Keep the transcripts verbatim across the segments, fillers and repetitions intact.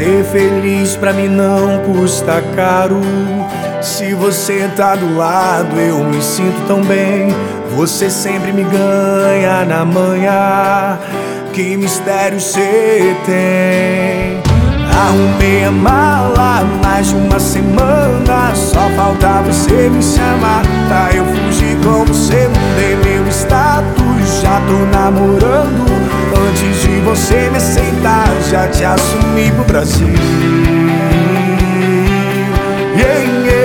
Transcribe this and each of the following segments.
Ser feliz pra mim não custa caro. Se você tá do lado eu me sinto tão bem. Você sempre me ganha na manhã. Que mistério cê tem? Arrumei a mala mais de uma semana. Só falta você me chamar pra eu fugir com você. Mudei meu status, já tô namorando. Antes de você me aceitar, já te assumi pro Brasil. Yeah,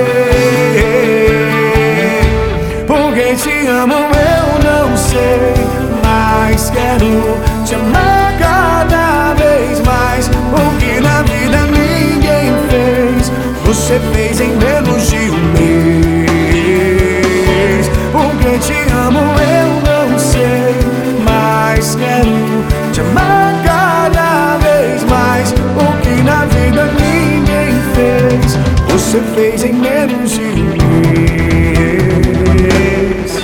yeah. Por quem te amo eu não sei, mas quero te amar cada vez mais. O que na vida ninguém fez, você fez em menos de um mês. Por quem te amo eu não sei, mas quero te amar cada vez mais. O que na vida ninguém fez, você fez em menos de um mês.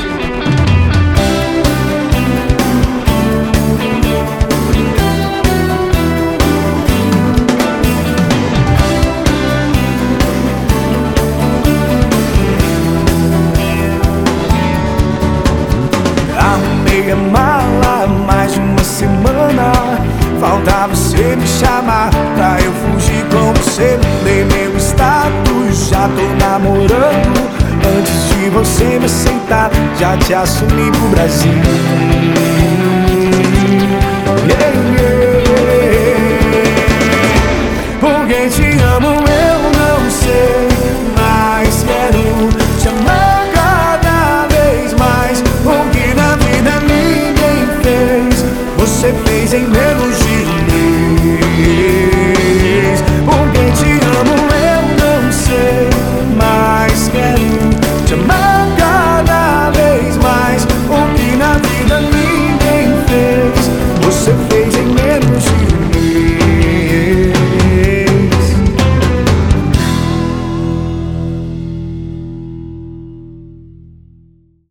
Arrumei a mala mais de uma semana. Falta você me chamar pra eu fugir com você. Mudei meu status, já tô namorando. Antes de você me aceitar, já te assumi pro Brasil. Yeah, yeah.